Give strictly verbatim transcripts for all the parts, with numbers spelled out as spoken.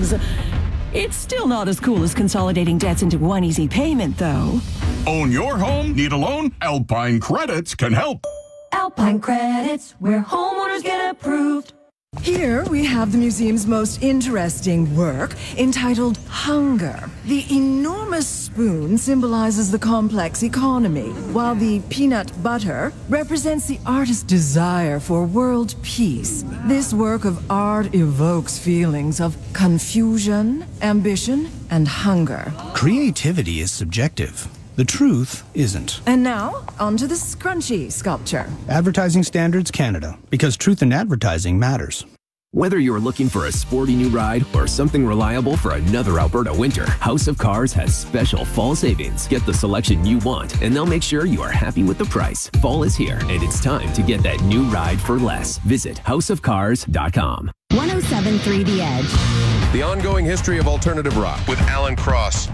is. It's still not as cool as consolidating debts into one easy payment, though. Own your home? Need a loan? Alpine Credits can help. Alpine Credits, where homeowners get approved. Here we have the museum's most interesting work, entitled Hunger. The enormous spoon symbolizes the complex economy, while the peanut butter represents the artist's desire for world peace. This work of art evokes feelings of confusion, ambition, and hunger. Creativity is subjective. The truth isn't. And now, onto the scrunchy sculpture. Advertising Standards Canada, because truth in advertising matters. Whether you're looking for a sporty new ride or something reliable for another Alberta winter, House of Cars has special fall savings. Get the selection you want, and they'll make sure you are happy with the price. Fall is here, and it's time to get that new ride for less. Visit house of cars dot com. one oh seven point three The Edge. The ongoing history of alternative rock with Alan Cross.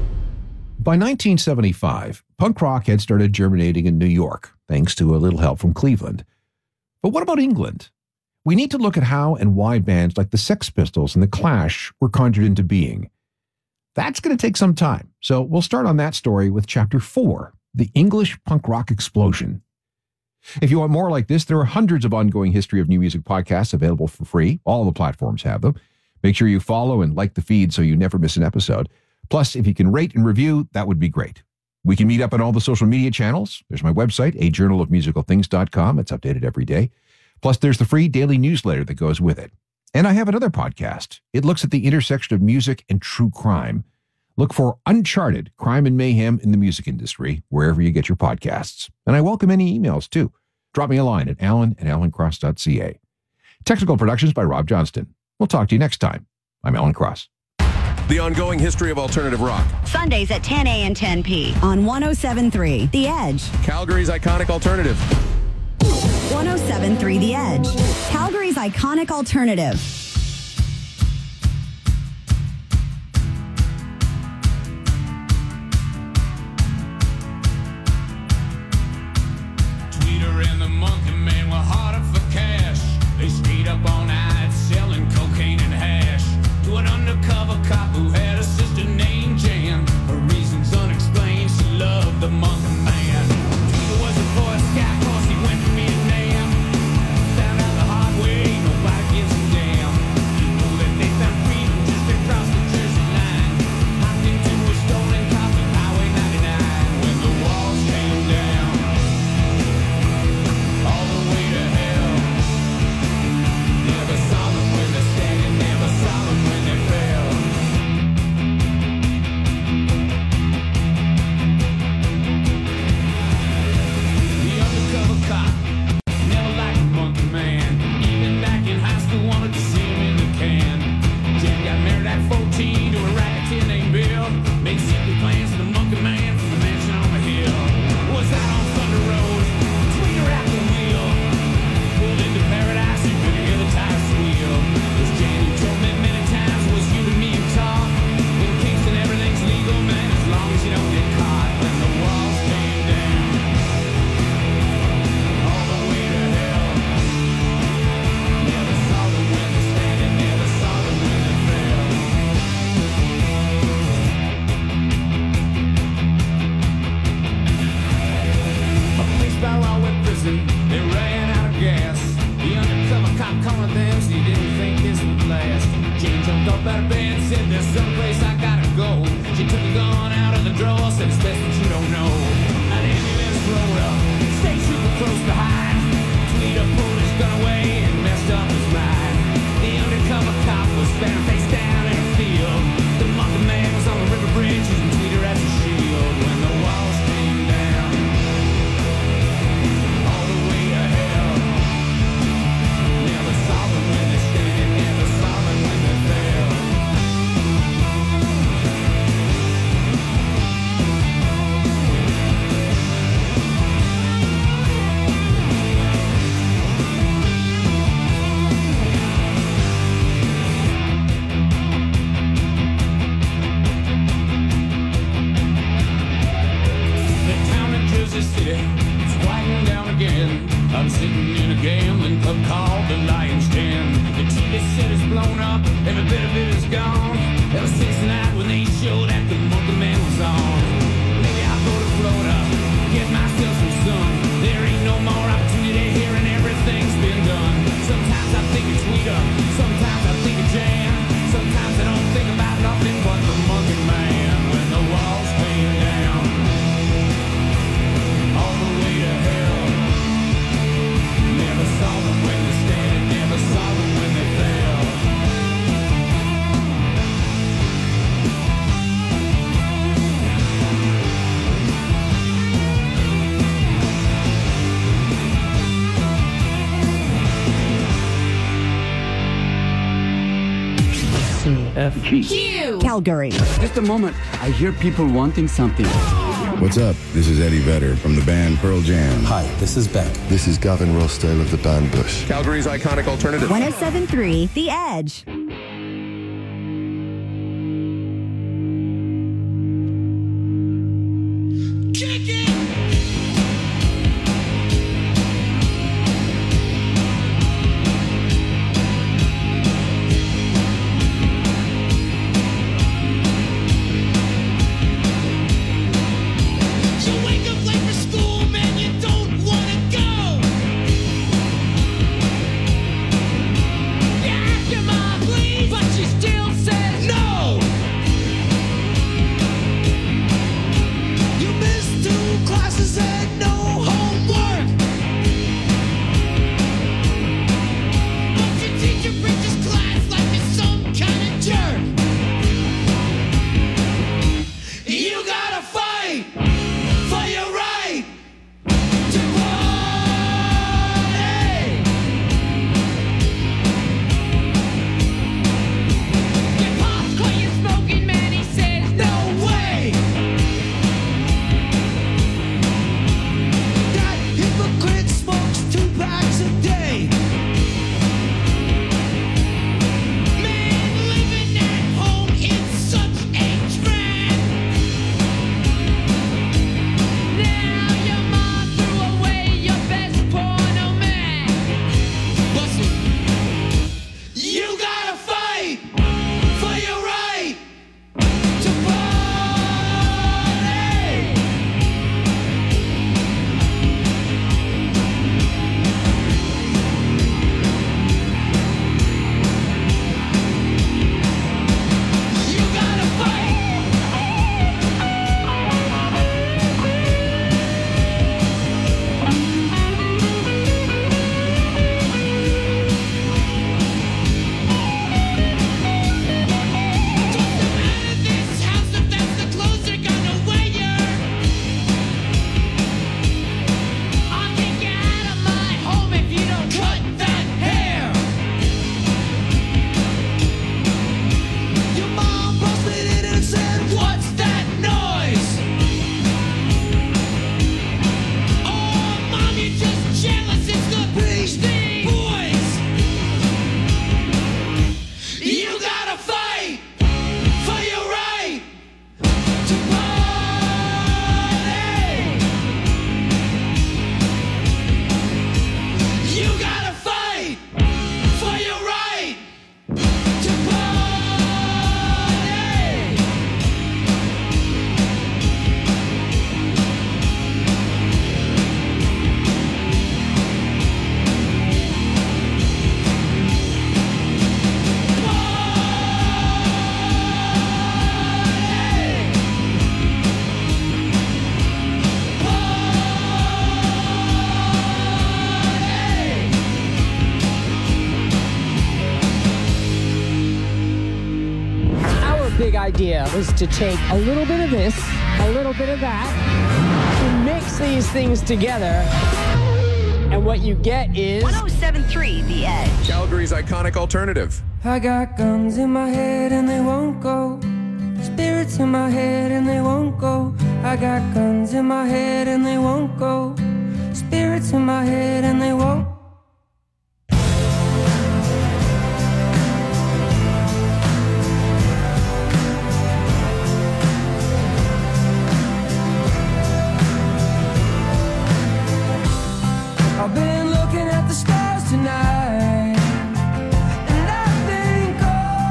By nineteen seventy-five, punk rock had started germinating in New York, thanks to a little help from Cleveland. But what about England? We need to look at how and why bands like the Sex Pistols and the Clash were conjured into being. That's going to take some time, so we'll start on that story with Chapter four, The English Punk Rock Explosion. If you want more like this, there are hundreds of ongoing History of New Music podcasts available for free. All the platforms have them. Make sure you follow and like the feed so you never miss an episode. Plus, if you can rate and review, that would be great. We can meet up on all the social media channels. There's my website, a journal of musical things dot com. It's updated every day. Plus, there's the free daily newsletter that goes with it. And I have another podcast. It looks at the intersection of music and true crime. Look for Uncharted, Crime and Mayhem in the Music Industry, wherever you get your podcasts. And I welcome any emails, too. Drop me a line at alan at alan cross dot c a. Technical productions by Rob Johnston. We'll talk to you next time. I'm Alan Cross. The ongoing history of alternative rock. Sundays at ten a and ten p on one oh seven point three The Edge. Calgary's iconic alternative. one oh seven point three The Edge. Calgary's iconic alternative. Tweeter and the Monkey Man were harder for cash. They stayed up all night selling cocaine and hash to an undercover cop who had a sister named Jan. For reasons unexplained, she loved the Monkey Man. Tweeter was a Boy Scout, cause he went to Vietnam. Found out the hard way, nobody gives a damn. You know that they found freedom just across the Jersey line. Hopped into a stolen cop on Highway ninety-nine when the walls came down. All the way to hell. Never saw them when they're standing, never saw them when they fell. The undercover cop never liked the Monkey Man. Even back in high school, wanted to see him in the can. Jen got married at fourteen to a racketeer named Bill. Made secret plans for the Monkey Man from the mansion on the hill. Was out on Thunder Road, Tweeter at the wheel. Pulled into paradise, you could hear the tires squeal. This Jan you told me many times was you and me who talk. In Kingston everything's legal, man, as long as you don't get caught. When the walls came down, all the way to hell. Never saw them when they're standing, never saw them when they fell. A police barrel went prison, they ran out of gas. The undercover cop cornered them, so he didn't think this would last. Jane jumped up out of bed, said there's someplace I gotta go. She took a gun out of the drawer, said it's best that you don't know. An ambulance rolled up, stayed super close behind. Tweeter pulled his gun away and messed up his mind. The undercover cop was standing face down in a field. The Monkey Man was on the river bridge using Tweeter as a shield. When the walls came down, all the way to hell. Never saw them when they're standing, never saw them when they fell. every bit of it is gone. Ever since the night when they showed that the Monkey Man was on. Maybe I'll go to Florida, get myself some sun. There ain't no more opportunity here and everything's been done. Sometimes I think it's sweeter, sometimes I think it's jam. Sometimes I don't think about nothing but the Monkey Man. When the walls came down, all the way to hell. Never saw them when they stand, never saw them when they fell. F G. Q. Calgary. Just a moment. I hear people wanting something. What's up? This is Eddie Vedder from the band Pearl Jam. Hi, this is Beck. This is Gavin Rossdale of the band Bush. Calgary's iconic alternative. one oh seven point three The Edge. Idea was to take a little bit of this, a little bit of that, and mix these things together, and what you get is one oh seven point three The Edge. Calgary's iconic alternative. I got guns in my head and they won't go. Spirits in my head and they won't go. I got guns in my head and they won't go. Spirits in my head and they won't. I've been looking at the stars tonight, and I think, oh,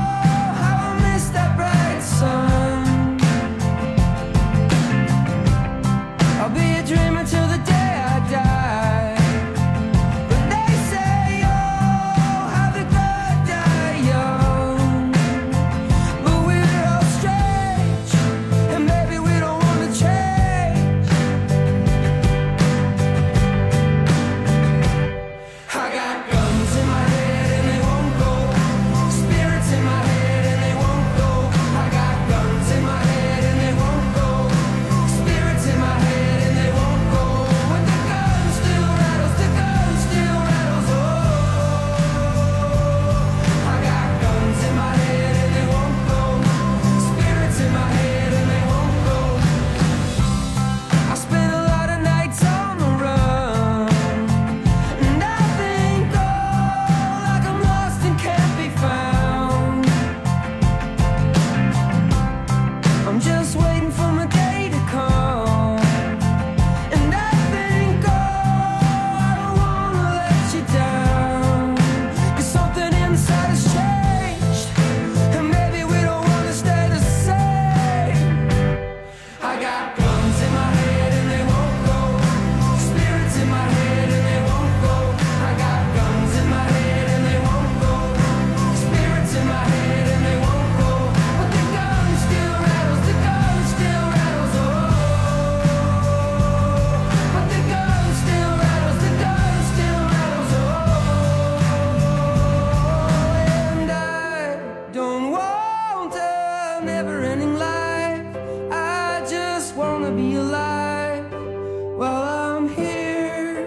never-ending life. I just wanna be alive while I'm here.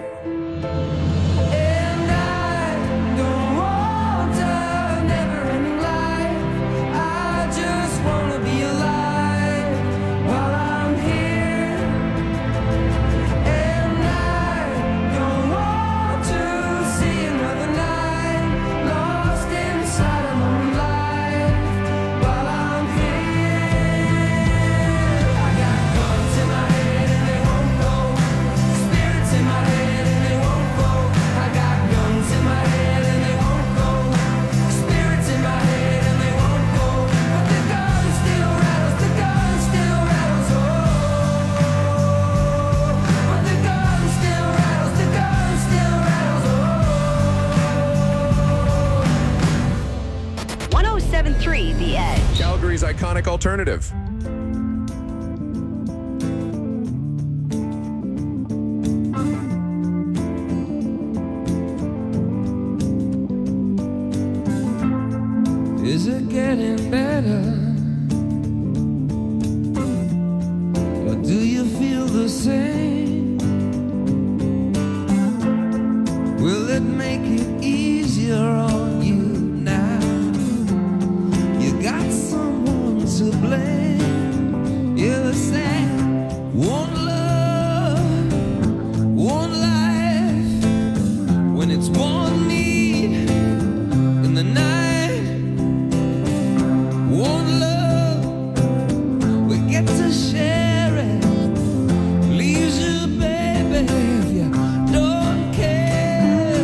And I don't want a never-ending life. I just wanna be alive while I'm here. And I don't want to see another night lost inside a lonely life while I'm here. I got guns in my head and they won't go. Spirits in my head and they won't go. I got guns in my head and they won't go. Spirits in my head and they won't go. But the gun still rattles, the gun still rattles, oh. But the gun still rattles, the gun still rattles, oh. one oh seven point three The Edge. Calgary's iconic alternative. Is it getting better? Or do you feel the same? Will it make it easier on you now? You got someone to blame. You say, one love, one life. When it's one need in the night. One love, we get to share it. Leaves you, baby, if you don't care.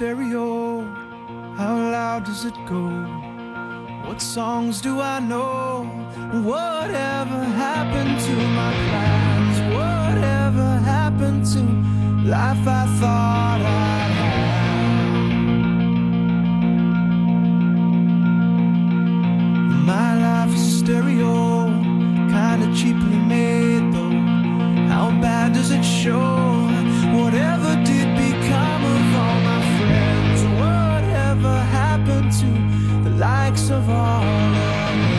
stereo? How loud does it go? What songs do I know? Whatever happened to my plans? Whatever happened to life I thought I'd have? My life is a stereo, kinda cheaply made though. How bad does it show? Whatever did become of all my friends? Whatever happened to the likes of all of them?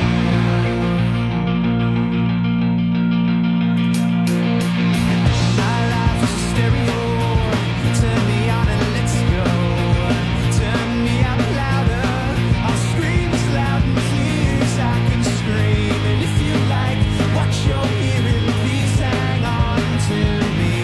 My life is a stereo. Turn me on and let's go. Turn me up louder. I'll scream as loud and clear as I can scream. And if you like what you're hearing, please hang on to me.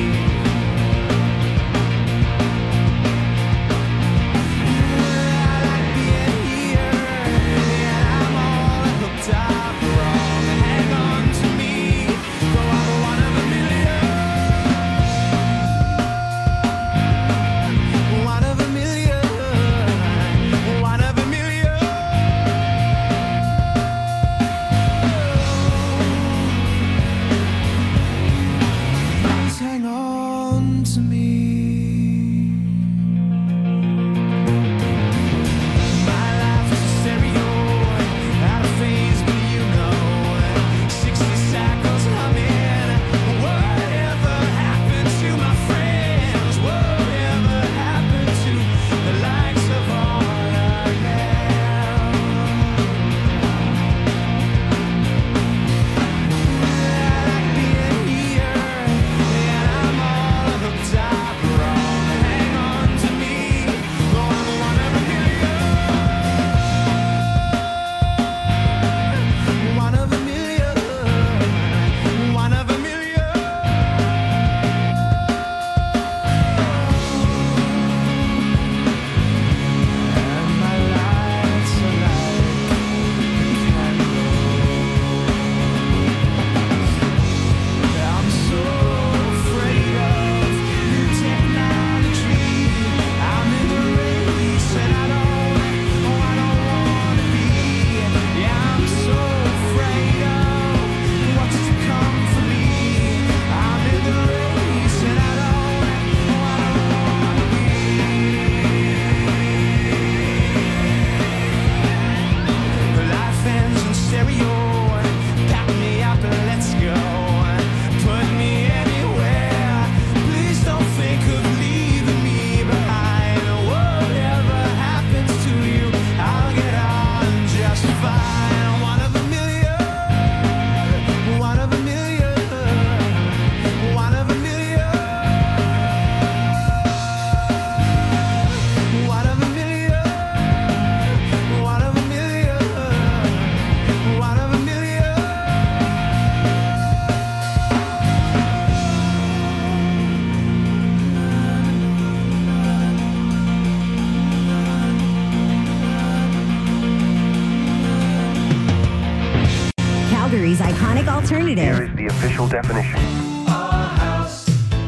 Calgary's iconic alternative. Here is the official definition. A house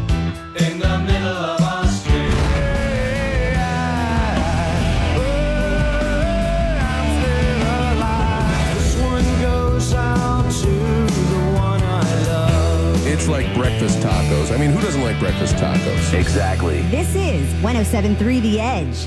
in the middle of our street. This one goes out to the one I love. It's like breakfast tacos. I mean, who doesn't like breakfast tacos? Exactly. This is one oh seven point three The Edge.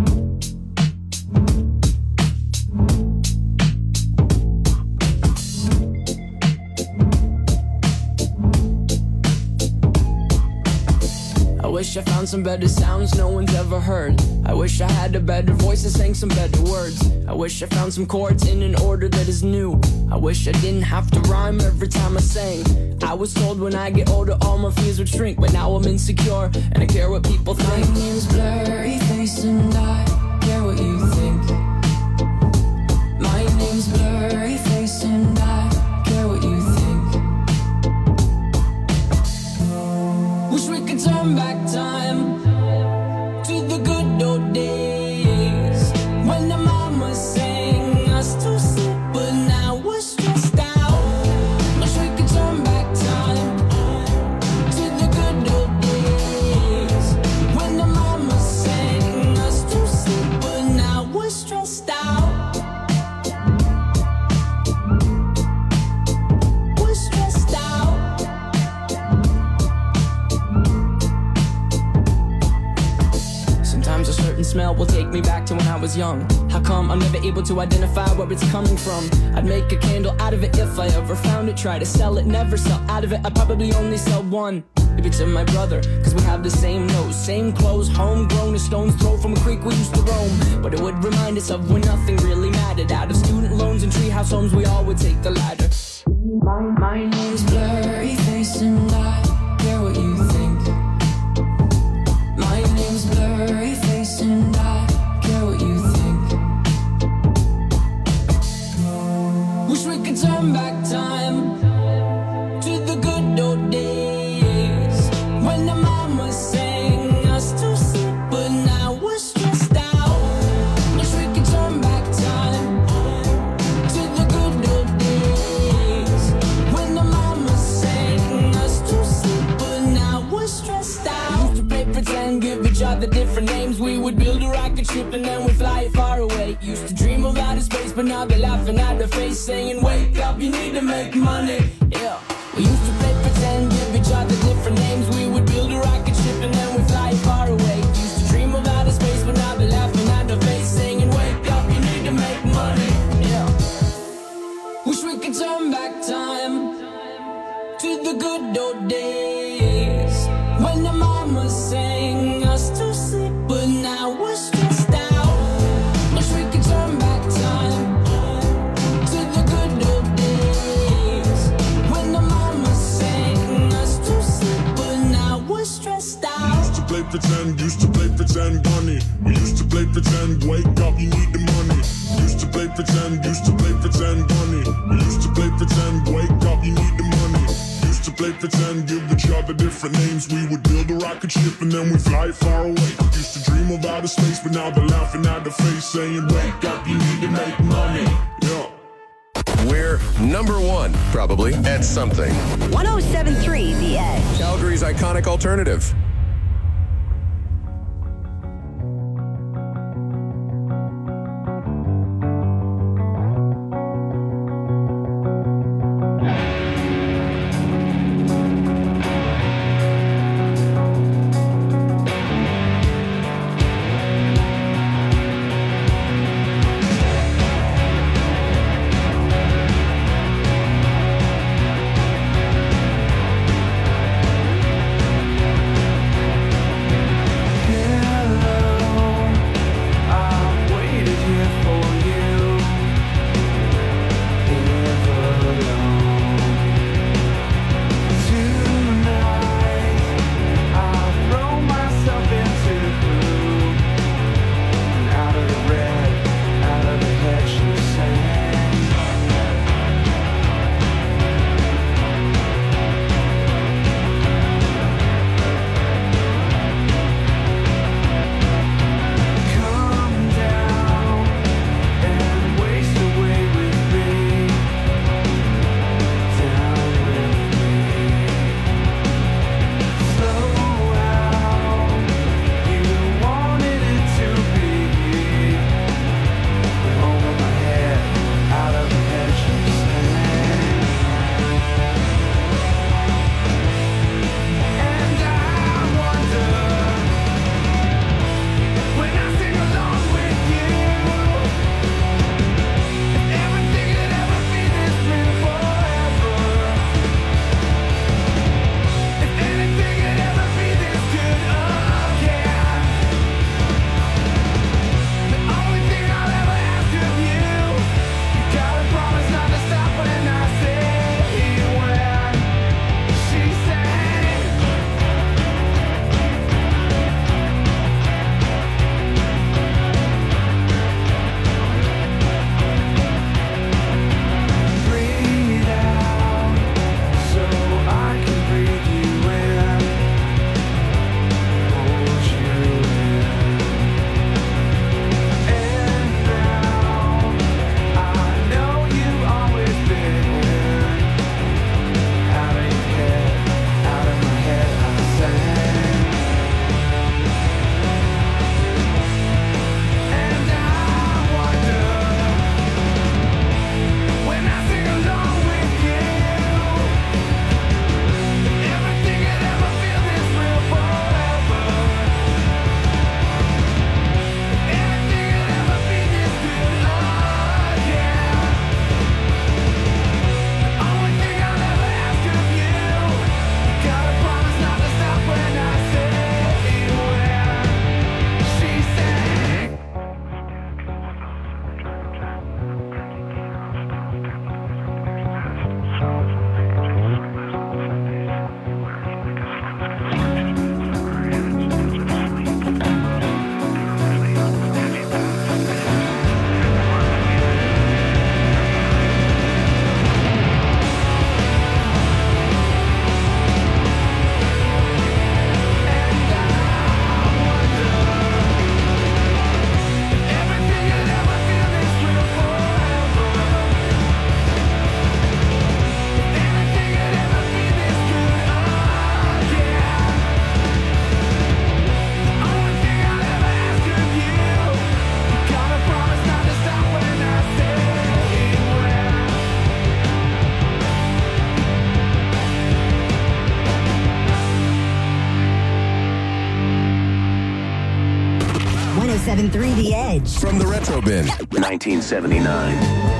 I wish I found some better sounds no one's ever heard. I wish I had a better voice and sang some better words. I wish I found some chords in an order that is new. I wish I didn't have to rhyme every time I sang. I was told when I get older all my fears would shrink, but now I'm insecure and I care what people think. My name's Blurry Face and I care what you think. My name's Blurry Face and I care what you think. Wish we could turn back time to the good old days when the mama sang us to sleep, but now we're stressed out. Wish we could turn back time to the good old days when the mama sang smell will take me back to when I was young. How come I'm never able to identify where it's coming from? I'd make a candle out of it if I ever found it. Try to sell it, never sell out of it. I'd probably only sell one. Maybe to my brother, cause we have the same nose, same clothes, homegrown, a stone's throw from a creek we used to roam. But it would remind us of when nothing really mattered. Out of student loans and treehouse homes, we all would take the ladder. My, my name's Blurry Face and I care what you think. My name's Blurry Face and I care what you think. Wish we could turn back time to the good old days when the mama sang us to sleep, but now we're stressed out. Wish we could turn back time to the good old days when the mama sang us to sleep, but now we're stressed out. Used to play pretend, give each other different names. We would build a rocket ship and then we'd fly it far away. Used to dream of outer space, but now they're laughing at the face, saying, wake up, you need to make money. Yeah. We used to play pretend, give each other different names. We would build a rocket ship and then we'd fly far away. Used to dream of outer space, but now they're laughing at the face, saying, wake up, you need to make money. Yeah. Wish we could turn back time to the good old days when the mama sang us to sleep, but now we're stressed out. Wish we could turn back time to the good old days when the mama sang us to sleep, but now we're stressed out. We used to play pretend, used to play pretend, bunny. We used to play pretend, wake up, you need the money. Used to play pretend, used to play pretend, bunny. We used to play pretend, wake up, you need the money. Used to play pretend, give each other different names. We would build a rocket ship and then we'd fly far away. Used to dream of outer space, but now they're laughing at the face, saying, wake up, you need to make money. Yeah. We're number one, probably, at something. one oh seven point three The Edge. Calgary's iconic alternative. seven point three The Edge. From the Retro Bin. nineteen seventy-nine.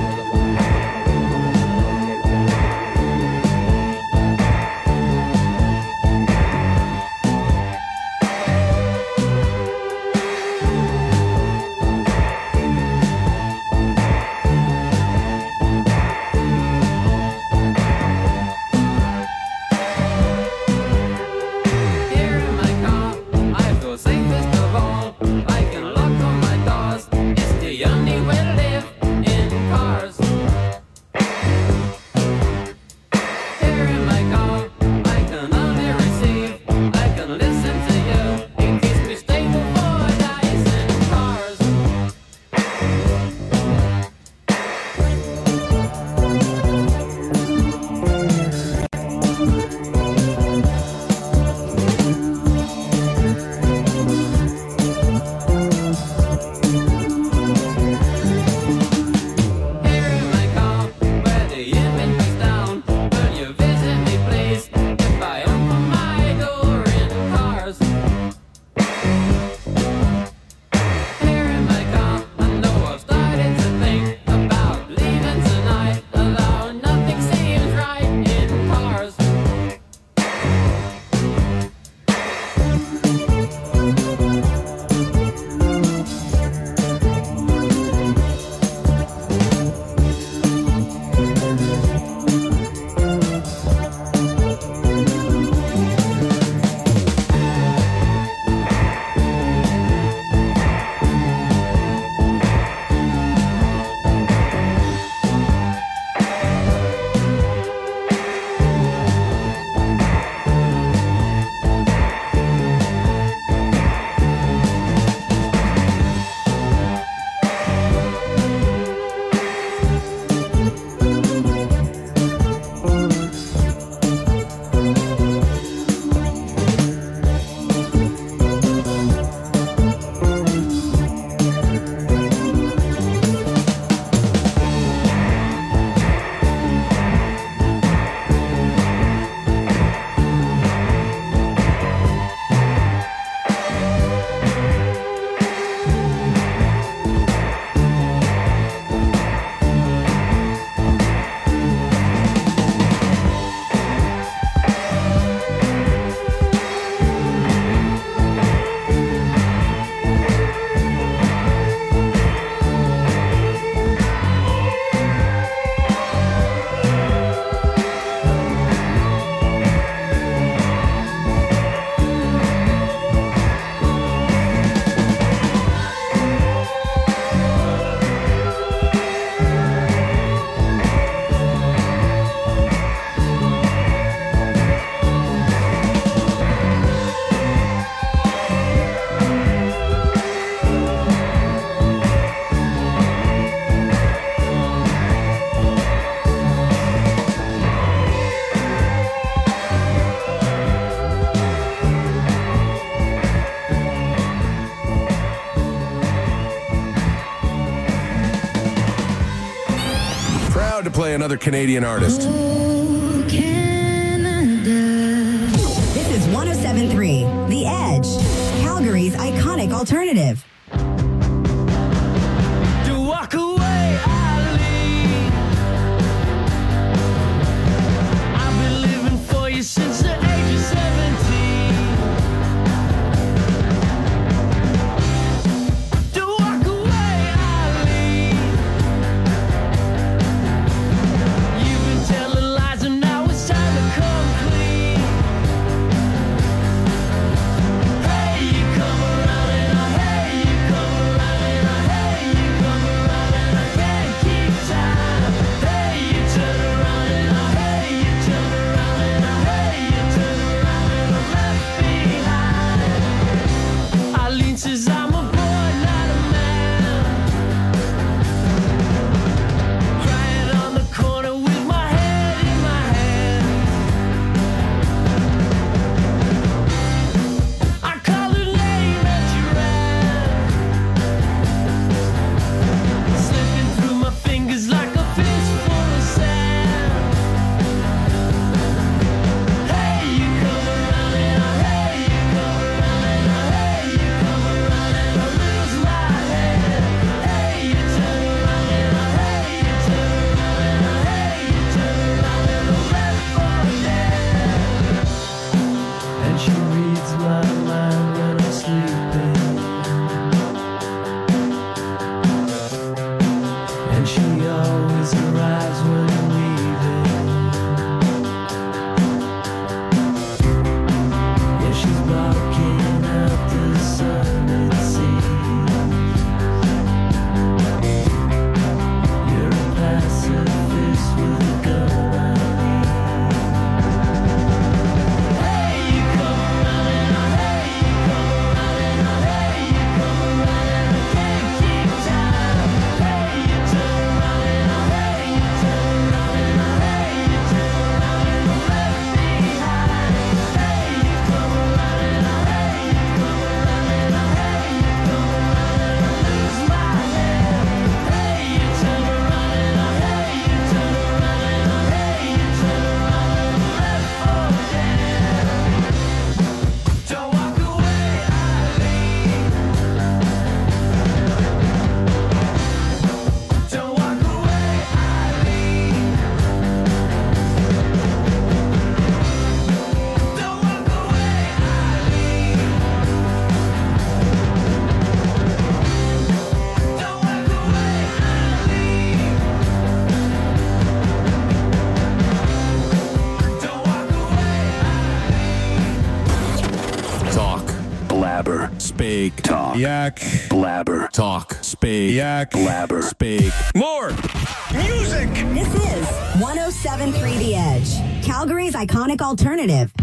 To play another Canadian artist. Oh, Canada. This is one oh seven point three The Edge, Calgary's iconic alternative. To walk away, I leave. I've been living for you since the age of seventeen. To walk away, I leave. You've been telling lies and now it's time to come clean. Hey, you come around and I hate you. Blabber. Speak. Talk. Yak. Blabber. Talk. Speak. Yak. Blabber. Speak. More. Music. This is one oh seven point three The Edge, Calgary's iconic alternative.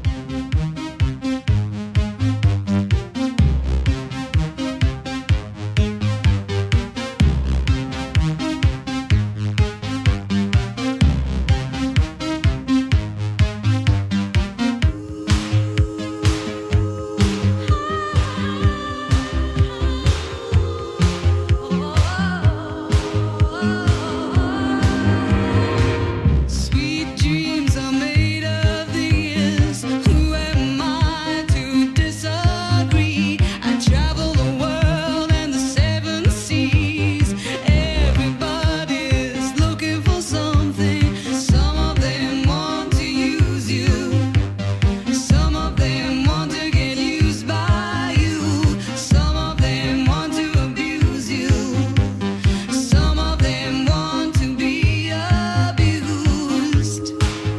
Sweet dreams are made of these. Who am I to disagree? I travel the world and the seven seas. Everybody's looking for something. Some of them want to use you. Some of them want to get used by you. Some of them want to abuse you. Some of them want to be abused.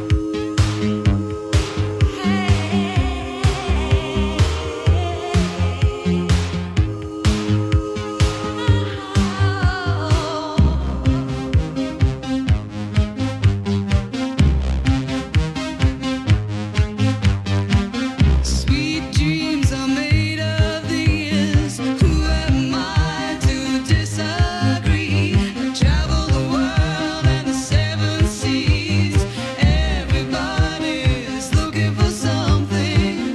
Sweet dreams are made of these. Who am I to disagree? I travel the world and the seven seas. Everybody's looking for something.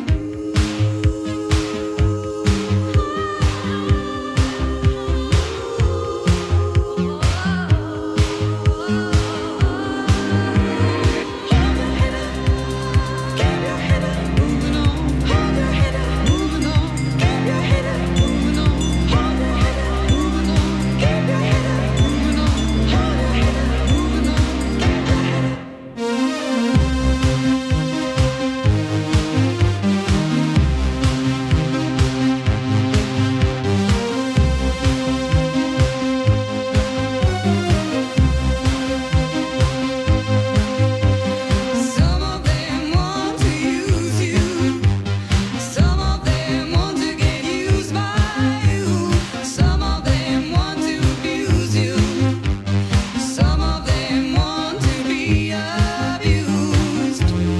Some of them want to use you. Some of them want to get used by you. Some of them want to abuse you. Some of them want to be abused.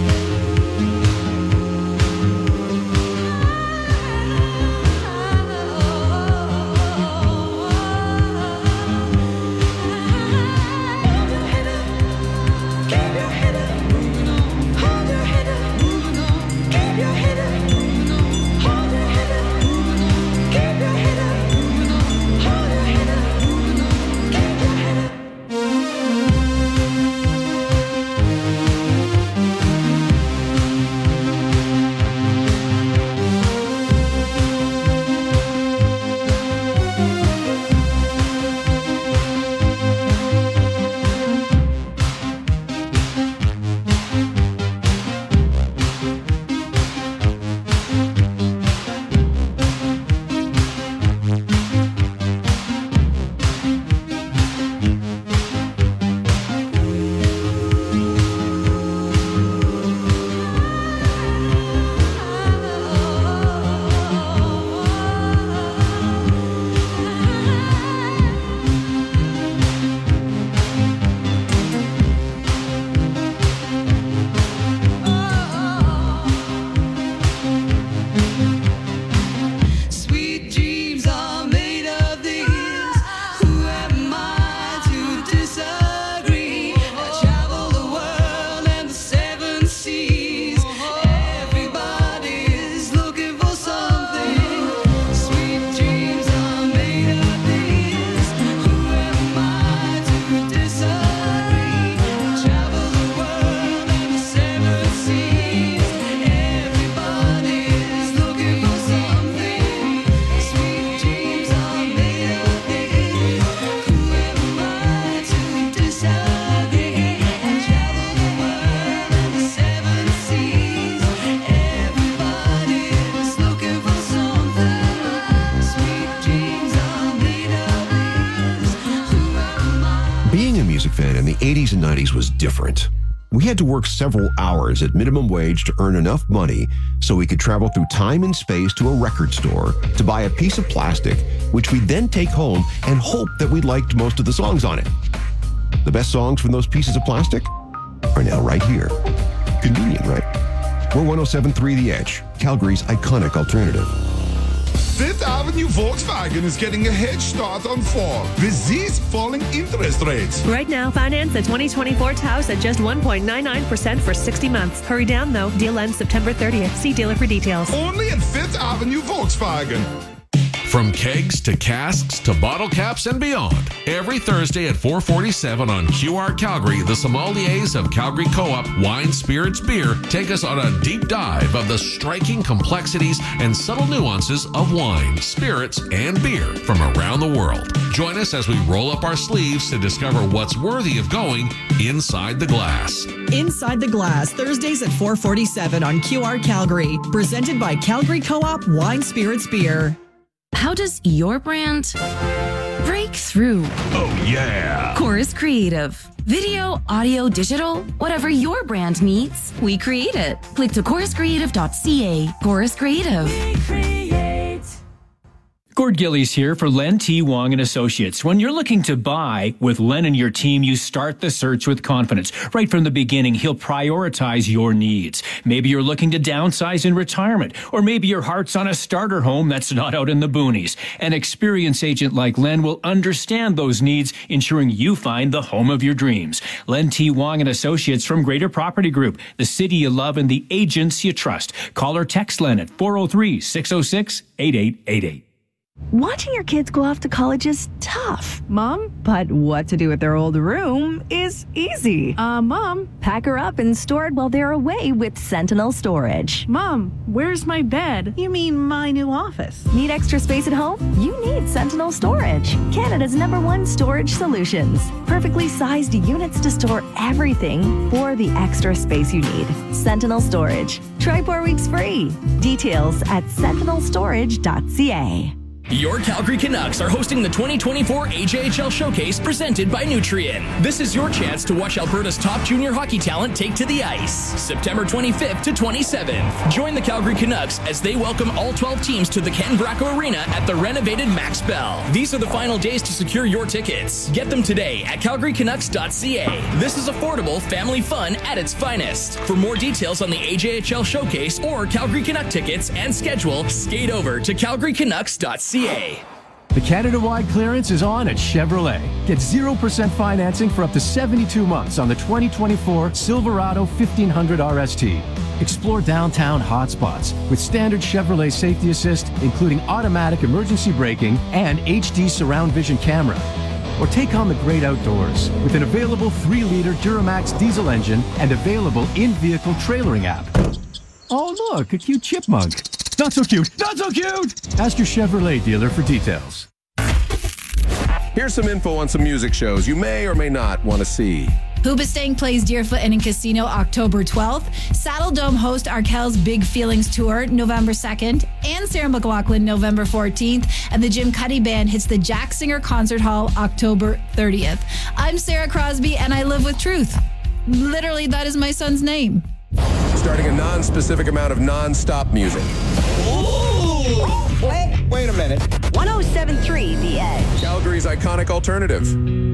Sweet dreams are made of these. Who am I to disagree? I travel the world and the seven seas. Everybody's looking for something. Sweet dreams are made of these. Who am I to disagree? I travel the world and the seven seas. Everybody's looking for something. Sweet dreams are made of these. Who am I to disagree? I travel the world and the seven seas. Everybody's looking for something. Sweet dreams are made of these. Who am I? Being a music fan in the eighties and nineties was different. We had to work several hours at minimum wage to earn enough money so we could travel through time and space to a record store to buy a piece of plastic, which we'd then take home and hope that we liked most of the songs on it. The best songs from those pieces of plastic are now right here. Convenient, right? We're one oh seven point three The Edge, Calgary's iconic alternative. Fifth Avenue Volkswagen is getting a head start on Ford with these falling interest rates. Right now, finance the twenty twenty-four Taos at just one point nine nine percent for sixty months. Hurry down, though. Deal ends September thirtieth. See dealer for details. Only at Fifth Avenue Volkswagen. From kegs to casks to bottle caps and beyond. Every Thursday at four forty-seven on Q R Calgary, the sommeliers of Calgary Co-op Wine, Spirits, Beer take us on a deep dive of the striking complexities and subtle nuances of wine, spirits, and beer from around the world. Join us as we roll up our sleeves to discover what's worthy of going inside the glass. Inside the Glass, Thursdays at four forty-seven on Q R Calgary. Presented by Calgary Co-op Wine, Spirits, Beer. How does your brand break through? Oh, yeah. Chorus Creative. Video, audio, digital, whatever your brand needs, we create it. Click to chorus creative dot c a. Chorus Creative. Gord Gillies here for Len T. Wong and Associates. When you're looking to buy with Len and your team, you start the search with confidence. Right from the beginning, he'll prioritize your needs. Maybe you're looking to downsize in retirement, or maybe your heart's on a starter home that's not out in the boonies. An experienced agent like Len will understand those needs, ensuring you find the home of your dreams. Len T. Wong and Associates from Greater Property Group, the city you love and the agents you trust. Call or text Len at four oh three, six oh six, eight eight eight eight. Watching your kids go off to college is tough, Mom, but what to do with their old room is easy. Uh, Mom, pack her up and store it while they're away with Sentinel Storage. Mom, where's my bed? You mean my new office? Need extra space at home? You need Sentinel Storage, Canada's number one storage solutions. Perfectly sized units to store everything for the extra space you need. Sentinel Storage. Try four weeks free. Details at sentinel storage dot c a. Your Calgary Canucks are hosting the twenty twenty-four A J H L Showcase presented by Nutrien. This is your chance to watch Alberta's top junior hockey talent take to the ice. September twenty-fifth to twenty-seventh. Join the Calgary Canucks as they welcome all twelve teams to the Ken Bracco Arena at the renovated Max Bell. These are the final days to secure your tickets. Get them today at calgary canucks dot c a. This is affordable family fun at its finest. For more details on the A J H L Showcase or Calgary Canuck tickets and schedule, skate over to calgary canucks dot c a. The Canada-wide clearance is on at Chevrolet. Get zero percent financing for up to seventy-two months on the twenty twenty-four Silverado fifteen hundred R S T. Explore downtown hotspots with standard Chevrolet safety assist, including automatic emergency braking and H D surround vision camera. Or take on the great outdoors with an available three liter Duramax diesel engine and available in-vehicle trailering app. Oh, look, a cute chipmunk. Not so cute, not so cute! Ask your Chevrolet dealer for details. Here's some info on some music shows you may or may not want to see. Hoobastank plays Deerfoot in a Casino October twelfth. Saddle Dome host Arkells Big Feelings Tour November second. And Sarah McLachlan November fourteenth. And the Jim Cuddy Band hits the Jack Singer Concert Hall October thirtieth. I'm Sarah Crosby and I live with truth. Literally, that is my son's name. Starting a non-specific amount of non-stop music. Ooh. Wait, wait a minute. one oh seven point three The Edge. Calgary's iconic alternative.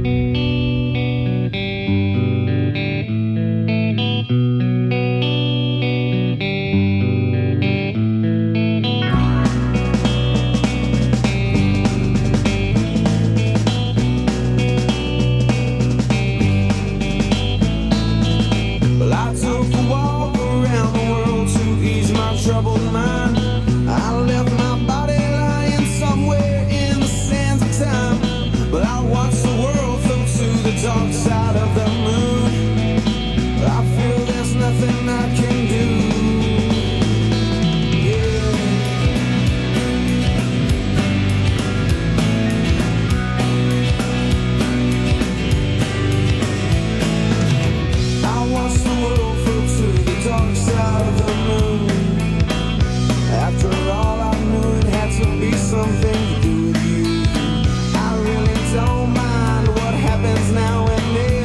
Troubled mind. I left my body lying somewhere in the sands of time. But I watched the world float to the dark side of the moon. I feel there's nothing I can do. Yeah. I watched the world float to the dark side of the moon. After all, I knew it had to be something to do with you. I really don't mind what happens now and then.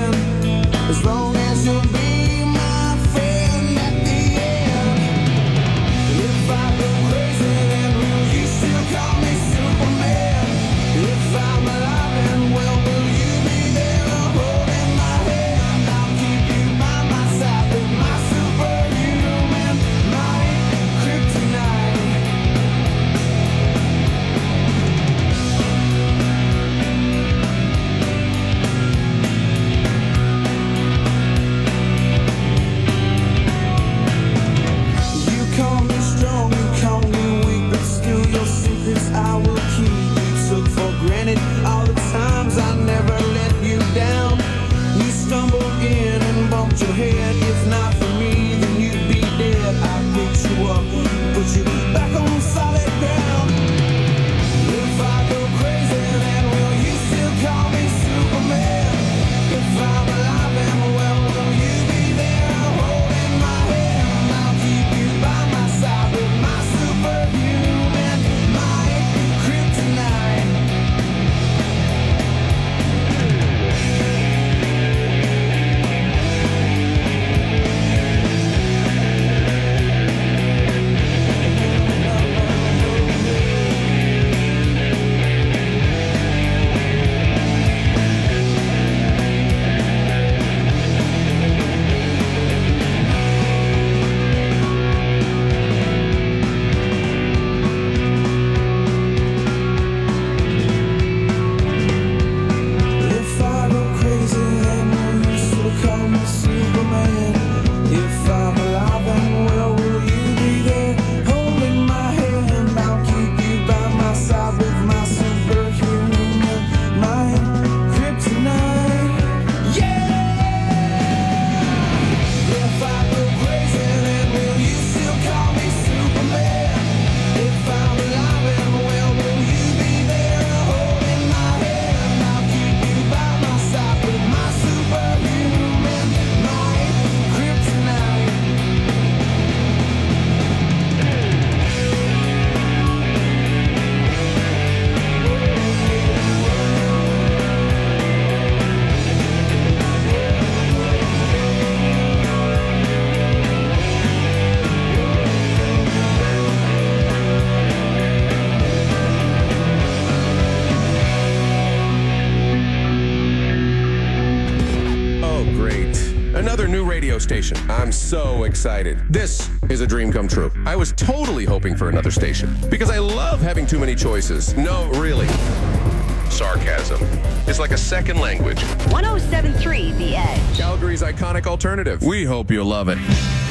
another new radio station. I'm so excited. This is a dream come true. I was totally hoping for another station because I love having too many choices. No, really. Sarcasm. It's like a second language. one oh seven point three The Edge. Calgary's iconic alternative. We hope you love it.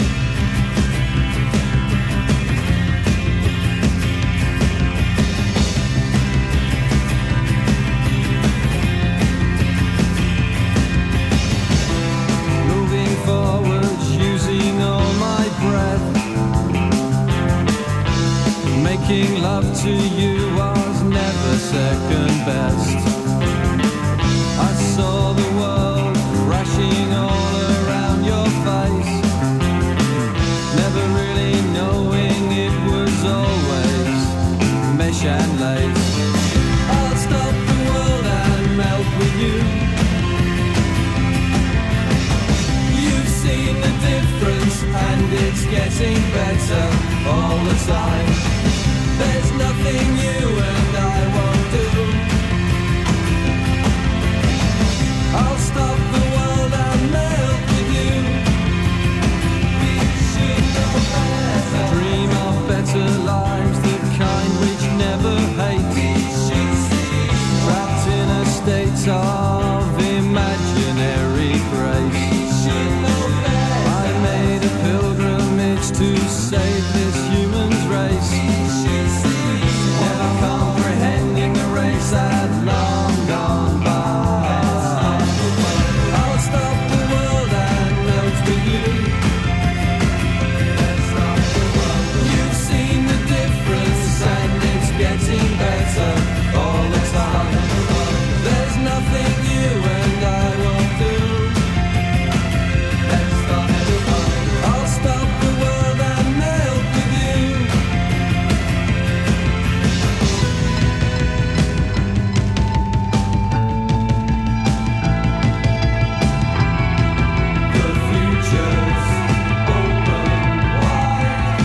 Moving forward, using all my breath. Making love to you was never second best. I saw the world crashing all around your face, never really knowing it was always mesh and lace. I'll stop the world and melt with you. You've seen the difference and it's getting better all the time. There's nothing you and I won't do. I'll stop the world and melt with you. We should know better. Dream of better lives, the kind which never hate. We should see. Trapped in a state of imaginary grace. We should know better. I made a pilgrimage to save this human's race. We should see. Never comprehending the race had long gone by. I'll stop the world and melt with you. You've seen the difference and it's getting better all the time. There's nothing you and I won't do. I'll stop the world and melt with you. The future's open wide.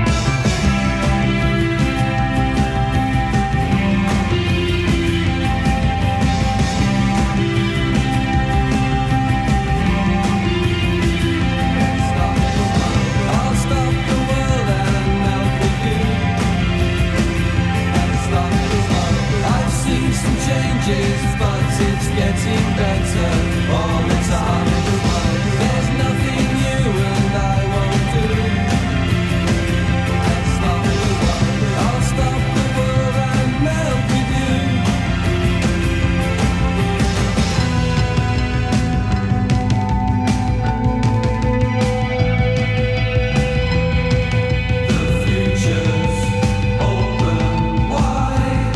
I'll stop the world and melt with you. I've seen some changes, but it's getting better all the time. There's nothing you and I won't do. I'll stop the world and melt with you. The future's open wide.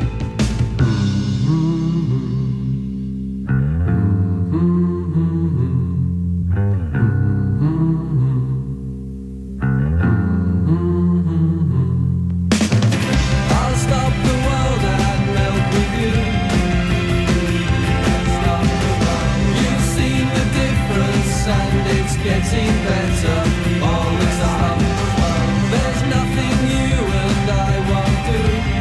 I'll stop the world and melt with you. You've seen the difference and it's getting better all the time. There's nothing you and I won't do.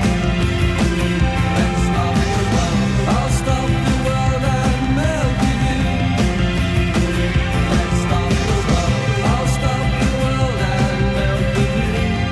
I'll stop the world and melt with you. I'll stop the world and melt with you.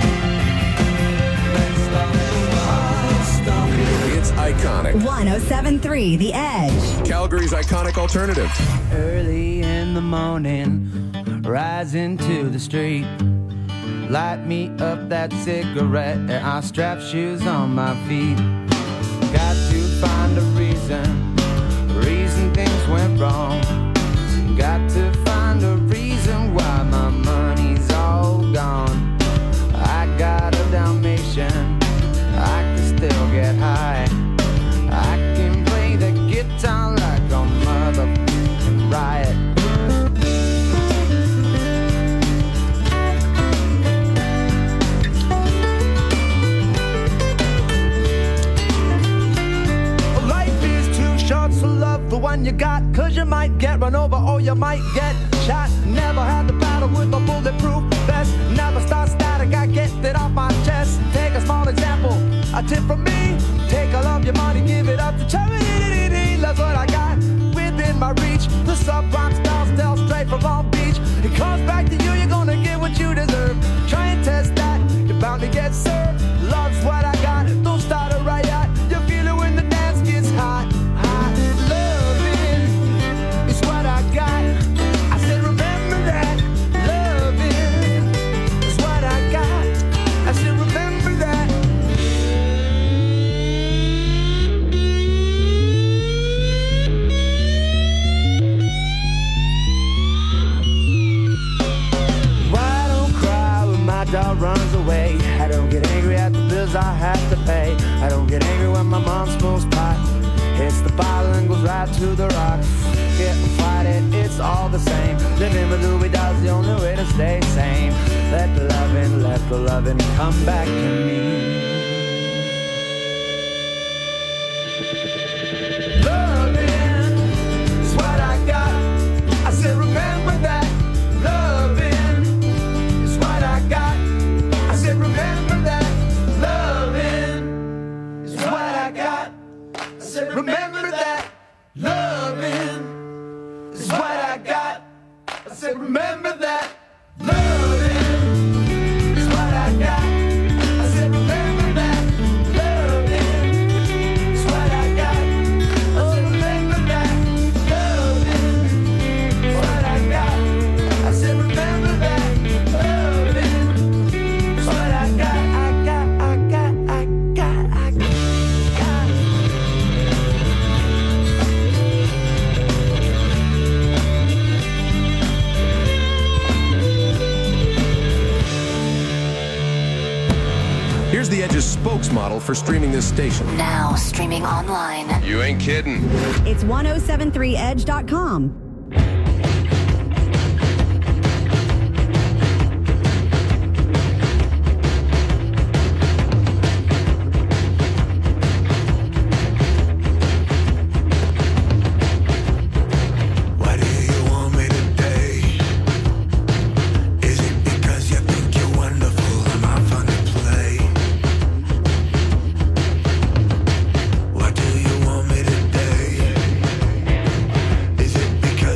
I'll stop it. It's iconic. one oh seven point three The Edge. Calgary's iconic alternative. Early in the morning, rising to the street. Light me up that cigarette and I strap shoes on my feet. Got to find a reason, reason things went wrong. Got to find a reason why my money's all gone. I got a Dalmatian, I can still get high. I can play the guitar like a motherfucking riot. Life is too short, so love the one you got. Cause you might get run over or you might get shot. Never had to battle with a bulletproof vest. Never start static, I get it off my chest. Take a small example, a tip from me. Take all of your money, give it up to charity. That's what I got within my reach. The subprime style, still straight from all it comes back to you, you're gonna get what you deserve. Try and test that, you're bound to get served. Love's what I got, don't start a riot. You feel it when the dance gets hot, hot. Loving is what I got. I said remember that. Loving is what I got. I said remember that. Why don't cry when my dog runs away? I don't get angry at the bills I have to pay. I don't get angry when my mom smokes pot. Hits the bottle and goes right to the rocks. Get fight it, it's all the same. Living with Louis does the only way to stay sane. Let the loving, let the loving come back to me. Loving is what I got. I said remember that. Loving is what I got. I said remember that. Loving is what I got. I said remember that. Loving is what I got. I said remember that. Loving is what I got. I said remember that. Loving is what I got. I said remember that. Loving is what I got. I said remember that. Loving is what I got. I got, I got, I got, I got. Here's the Edge's spokesmodel for streaming this station. Now streaming online. You ain't kidding. It's ten seventy-three edge dot com. Why do you want me today? Is it because you think you're wonderful? Am I fun to play? Why do you want me today? Is it because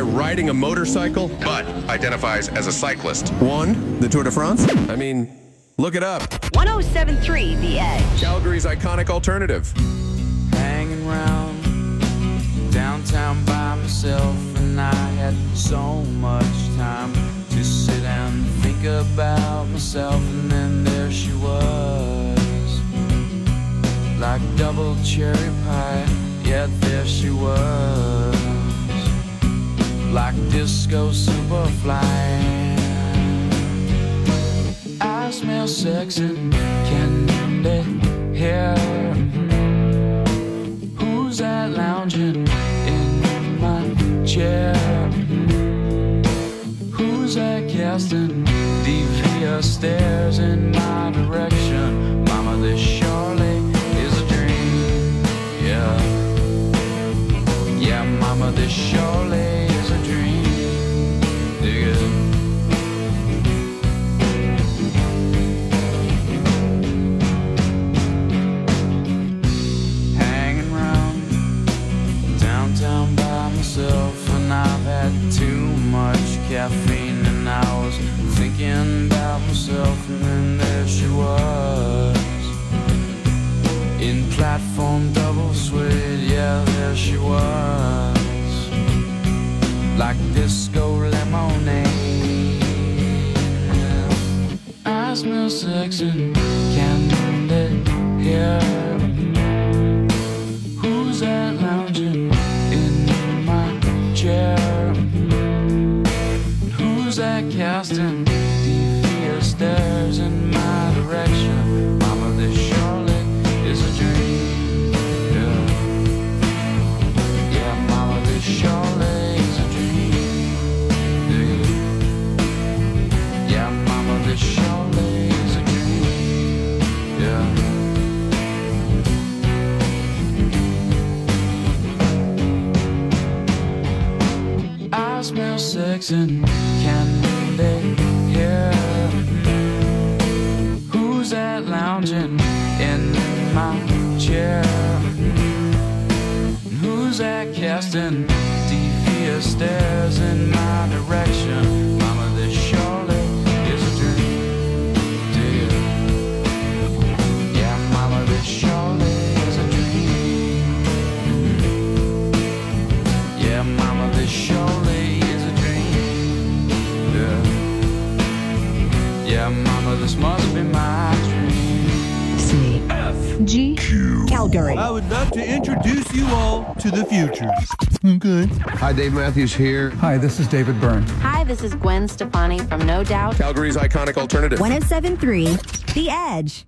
riding a motorcycle, but identifies as a cyclist. Won the Tour de France? I mean, look it up. one oh seven point three The Edge. Calgary's iconic alternative. Hanging round downtown by myself, and I had so much time to sit and think about myself, and then there she was, like double cherry pie. Yeah, there she was, like disco superfly. I smell sex and candy here. Who's that lounging in my chair? Who's that casting devious stares in my direction? Mama, this surely is a dream. Yeah. Yeah, mama, this surely is a dream. Dig it. Hanging around downtown by myself, and I've had too much caffeine, and I was thinking about myself, and then there she was, in platform double suede. Yeah, there she was, like disco lemonade. I smell sex and candy here. Who's that lounging in my chair? Who's that casting devious stares in my direction? Mama, this surely is a dream. Yeah, yeah, mama, this surely is a dream. Yeah, yeah, mama, this surely is a dream. Yeah. I smell sex and candy here. Who's that lounging in my chair? Who's that casting devious stares in my direction? Mama, this surely is a dream. Dear. Yeah, mama, this surely is a dream. Yeah, mama, this surely is a dream. Yeah. Yeah, mama, this must be my dream. C F G Q Calgary. I would love to introduce you all to the future. Okay. Hi, Dave Matthews here. Hi, this is David Byrne. Hi, this is Gwen Stefani from No Doubt. Calgary's iconic alternative. one oh seven point three The Edge.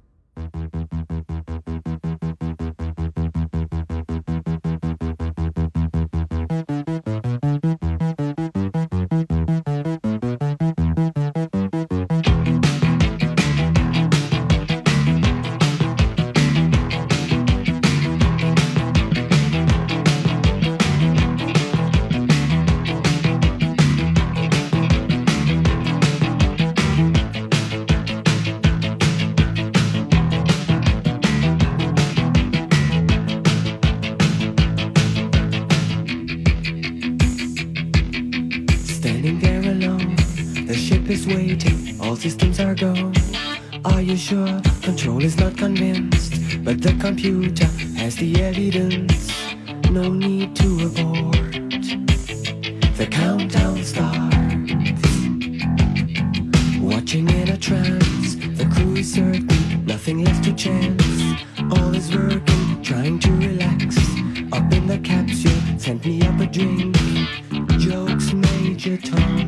Standing there alone, the ship is waiting, all systems are go. Are you sure? Control is not convinced, but the computer has the evidence. No need to abort. The countdown starts. Watching in a trance, the crew is certain, nothing left to chance. All is working, trying to relax. Up in the capsule, sent me up a drink. Jokes, Major Tom.